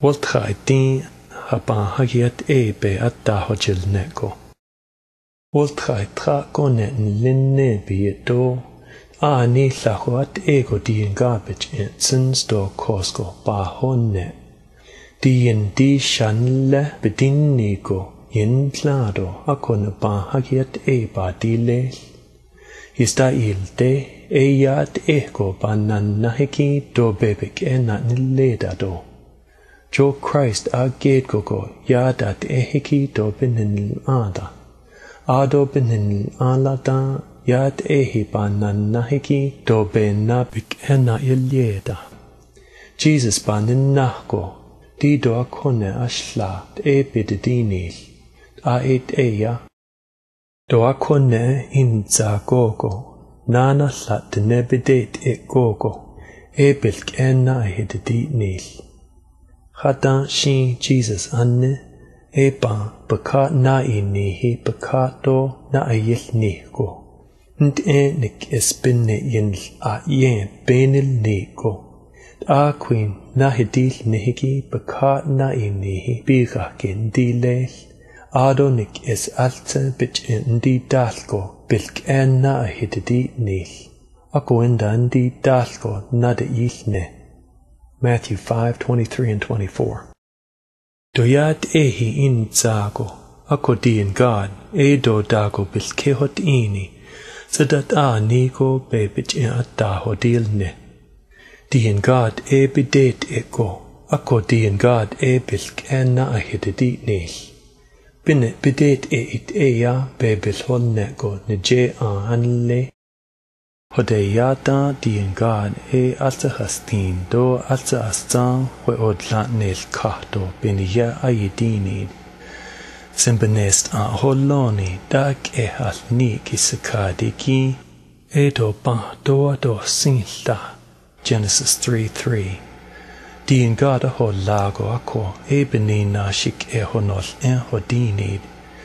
Woltchaitin hapahagiat ebe attahojilneko. Woltchaitra linne bieto ani lahuat ego dien garbage ensens do kosko bahonne. Dien di shanle bedinnigo yen klado akon bahagiat eba dile. Hista ilde eyat ego bananahiki do bebek enat do. Jo Christ aged gogo yadat ehiki do binil ada. Ado binil alada yad ehi bananahiki do benabik ena ilyeda. Jesus baninahgo di do akone ashla ebidinil a et eya. Do akone inza gogo nana lat nebidet e gogo ebilk ena hididinil. Hata shin Jesus anne eba baka na inihi baka do na ayil niko. Nik espinne yin a yen benil niko. A queen na hidil nihiki baka na inihi biga gendile. Ado nik es alte bich indi dalko bilk enna a hididi nil. Ako enda indi dalko na de ilne. Matthew 5:23-24. Doyat ehi in zago, ako dien God, edo dago bilkehot ini, sadat a niko bebich ataho dilne. Dien God ebidet eko, ako dien God bilk enna ahididi nil. Binne bidet it eya bebil honnego nije anle. Hodeyata dien God alta hastin do alta astan we odla nel kahto biniya ayidinid. Simbenest a holoni dag al ni kisakadiki edo ba do sinta. Genesis 3:3. Dien God holago ako benina shik honol hodinid.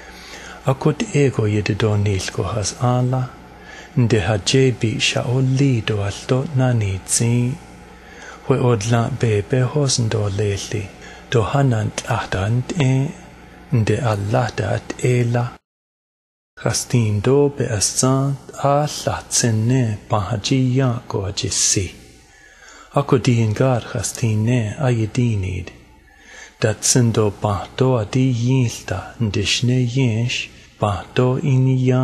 Akot ego yedidonil ko has ala. Nde hajebi shaoli do alto nanitzi. We odla bebe hosndo leli. Do hanant ahdant nde Allah dat ela. Hastin do be asant alatsene bahajiya ko ajisi. Ako dien God hastine ayedinid. Dat sindo bahto adi yilta ndishne yesh bahto iniya.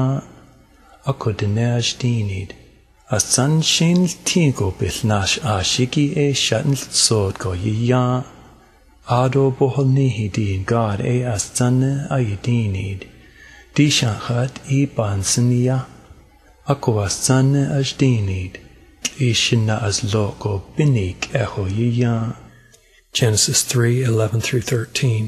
Ako dinaj dinid. Asan shin tigo bilnash ashiki shatn sod go yiya. Ado boholnihi din God asan ayedinid. Dishanchat bansiniya. Ako asan ajdinid. Ishina as logo binik echo yiya. Genesis 3:11-13.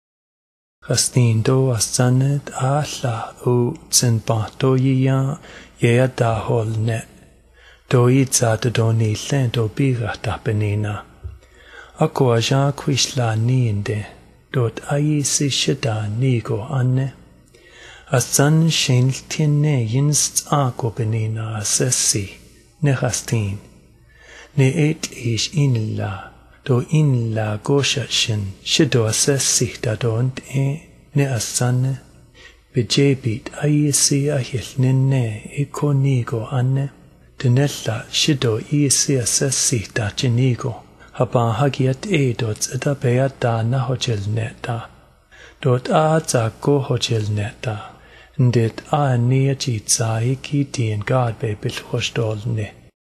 Hastin do asanet ala u tsinbahto yiya yea dahol ne. Do itza do nilen do biga tapenina. Ako aja kwishla niinde. Dot ayisi shida nigo anne. Asan shin tienne yinst ako benina asessi. Ne hastin. Ne ish inla. Do inla goshatshin shido asessi dadont ne asanne. Bejebit ayisi ahil nenne ikonigo anne. Denella shido isi asessi dachinigo. Habahagiat dot zeta beata na hojel neta. Dot aza go hojel neta. Ndet nia jitza iki dien God bebil hosdolne.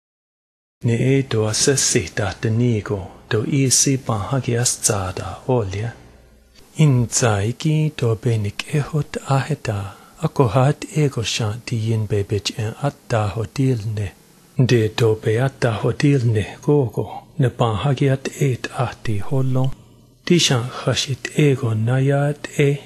Ne do asessi datenigo. Do isi bahagias zada olja. Inzaiki do benik ehot aheta. Ako hat ego shanti yin bebich atta hodilne. De do beatta hodilne gogo. Ne bahagiat ahti holo. Dishan khashit ego nayat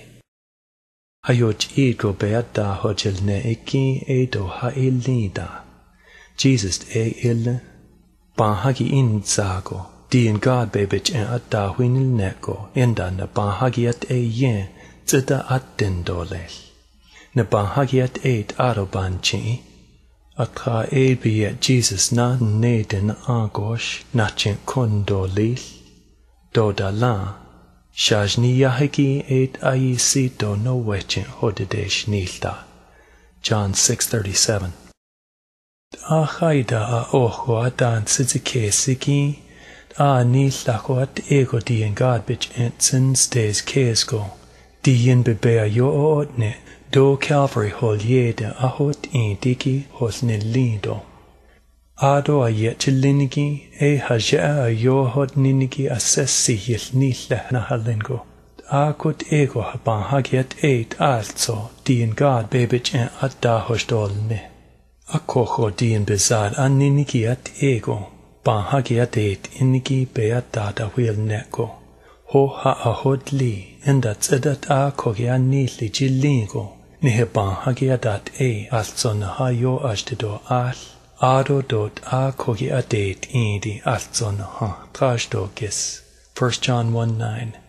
Hayoj ego beatta hojilne iki do hailnida. Jesus ille. Bahagi inzago. Dien God bebich atta huinil neko enda na bahagiat yen zeta attendolel. Na bahagiat arobanchi. Atra biet Jesus na neden agosh nachen kondolil. do da la, shajni yahiki et aisi do no wechin hodedesh nilta. John 6:37. A haida a ocho adan sizike siki, a nilta hoat ego dien garbage ensins des kesko, dien bebea yo otne, do Calvary hol yeda a hot in diki hos nilindo. Ado a yetchilinigi e haja a yo hot ninigi a sessi yil nilta na halingo. A kut ego haban hagiet eit also dien God bebich en adda hosdolne. A kocho dien bezad a ninigi at ego, ban hagiet eit inigi beat dada wil neko. Ho ha a hod li, endat zedat a kogia nili jilingo, nihe ban hagiet at also na ha yo ashtido al. Ado dot a kogia deit indi also na ha trashdo gis. 1 John 1:9.